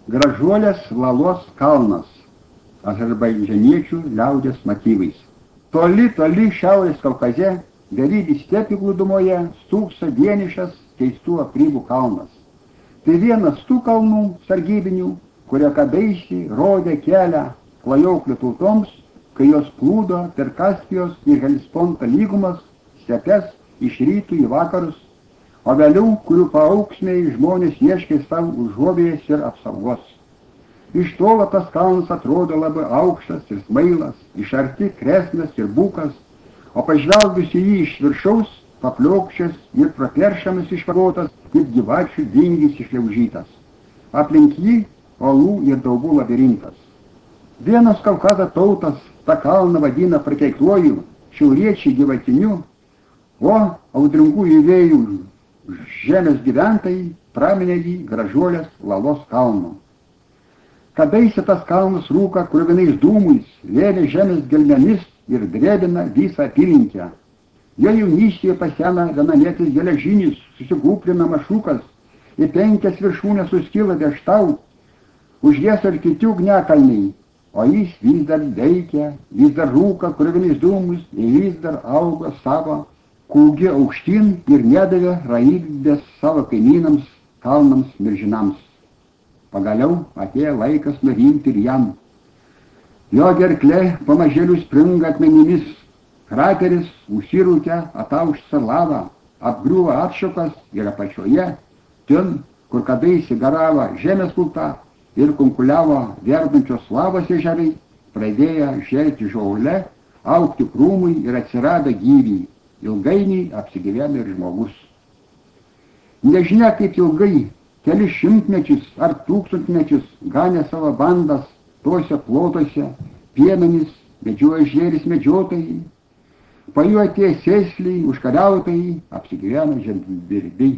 Gražuolės Lalos kalnas azerbaidžaniečių liaudės motyvais. Toli, toli Šiaurės Kaukaze, beribį stepių glūdumoje, stūkso vienišas keistų aprybų kalnas. Tai vienas tų kalnų sargybinių, kurie kadaise rodė kelią klajoklių tautoms, kai jos plūdo per Kaspijos ir Hellesponto lygumas, stepes iš rytų į vakarus, o vėliau, kurių paauksmiai žmonės ieškė savo užuovėjės ir apsaugos. Iš tolo tas kalnas atrodo labai aukštas ir smailas, iš arti kresnas ir bukas, o pažvelgus į jį iš viršaus, papliokščias ir praperšamas išvagotas, kaip gyvačių vingis išliaužytas. Aplink jį olų ir daubų labirintas. Vienos Kaukazo tautas tą kalną vadina prakeiktuoju, šiauriečiai gyvatiniu, o audringųjų vėjų žemės gyventojai praminė jį Gražuolės Lalos kalnu. Kadaise tas kalnas rūka kruvinais dūmais, vėlė žemės gelmėmis ir drebina visą apylinkę. Jo jaunystėje pasena vienamėtis geležinis, susigūprina mašukas, į 5 viršūnės suskyla virš tau, už jas ir kiti ugniakalniai, o jis vis dar veikia, vis dar rūka kruvinais dūmais ir vis dar auga savo kūgį aukštyn ir nedavė ramybės savo kaimynams, kalnams, miržinams. Pagaliau atėjo laikas nurimti ir jam. Jo gerklė pamažėlių springa akmenimis, krateris užsirūkia atauštą lavą, apgriuvo atšakas ir apačioje, ten, kur kadaise garavo žemės kulta ir kunkuliavo verdančios lavos ežerai, pradėjo žėlti žolė, augti krūmai ir atsirado gyviai. Ilgainiui apsigyveno ir žmogus. Nežinia kaip ilgai, kelis šimtmečius ar tūkstantmečius ganė savo bandas tose plotose, piemenys, medžioja žvėris medžiotojai, po jų atėjo sėsliai, užkariautojai, apsigyveno žemdirbiai.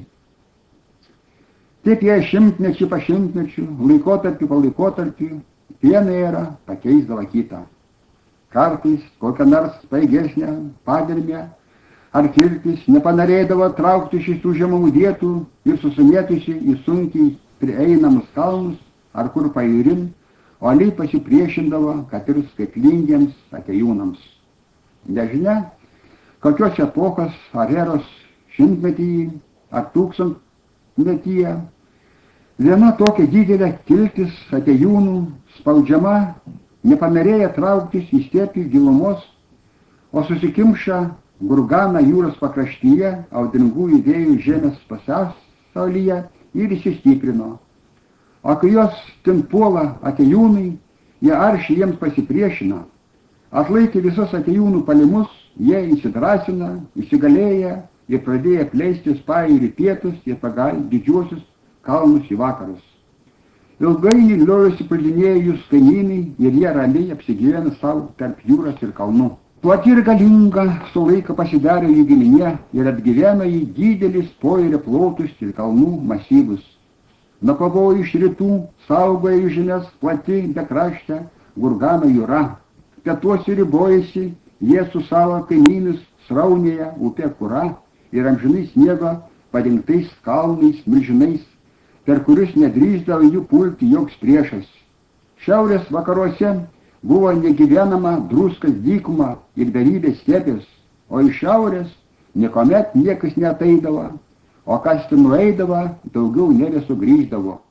Taip jie šimtmečių po šimtmečių, laikotarpių po laikotarpių, vieną erą pakeisdavo kitą. Kartais kokią nors spaigesnę padermę ar kirtis nepanorėdavo traukti iš užimamų vietų ir susimėtusi į sunkiai prieinamus kalnus ar kur pajūrin, o aliai pasipriešindavo, kad ir skaitlingiems atėjūnams. Nežinia, kokios epochos ar eros šimtmetyje ar tūkstantmetyje, viena tokia didelė kiltis atėjūnų spaudžiama nepanorėjo trauktis į stepių gilumos, o susikimša Gurgana jūros pakraštyje, audringųjų vėjų žemės pasaulyje ir įsistiprino. O kai jos ten puola atėjūnai, jie aršiai jiems pasipriešina. Atlaikė visos atėjūnų palimus, jie įsidrasina, įsigalėja ir pradėjo plėstis pajūrį pietus ir pagal didžiuosius kalnus į vakarus. Ilgainiui liojosi puldinėję jūs kaimynai ir jie ramiai apsigyvena savo tarp jūros ir kalnų. Plati ir galinga su laiko pasidarė jų giminė ir atgyveno jį didelis pojūrio plotus ir kalnų masyvus. Nuo pavojų iš rytų saugoja jų žemės plati bekraštė Gurgano jūra. Pietuose ribojasi jie su savo kaimynus sraunėje upė Kura ir amžinai sniego padengtais kalnais milžinais, per kurius nedrįsdavo jų pulti joks priešas. Šiaurės vakaruose buvo negyvenama druskas dykuma ir beribės stepės, o iš šiaurės niekuomet niekas neateidavo, o kas ten nueidavo, daugiau nebesugrįždavo.